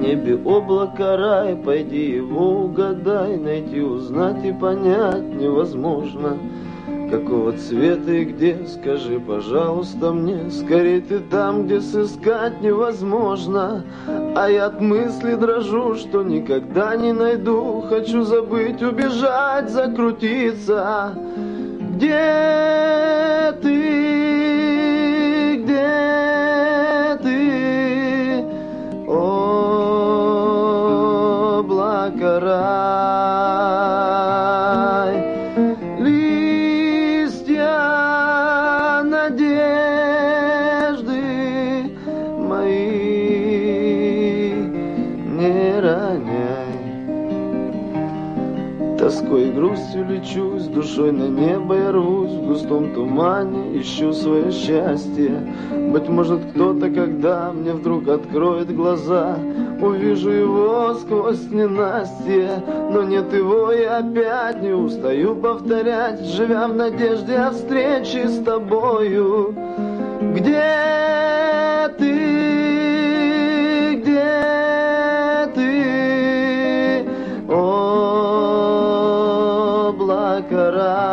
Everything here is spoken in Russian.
небе облако рай, пойди его угадай, найти, узнать и понять невозможно. Какого цвета и где, скажи, пожалуйста, мне. Скорей ты там, где сыскать невозможно. А я от мысли дрожу, что никогда не найду. Хочу забыть, убежать, закрутиться. Где ты, где ты, облако рай? Листья надежды мои не роняй. Тоской и грустью лечу, с душой на небо я рвусь, в густом тумане ищу свое счастье. Быть может, кто-то, когда мне вдруг откроет глаза, увижу его сквозь ненастье. Но нет его, и опять не устаю повторять, живя в надежде о встрече с тобою. Где ты, где ты, облако рай?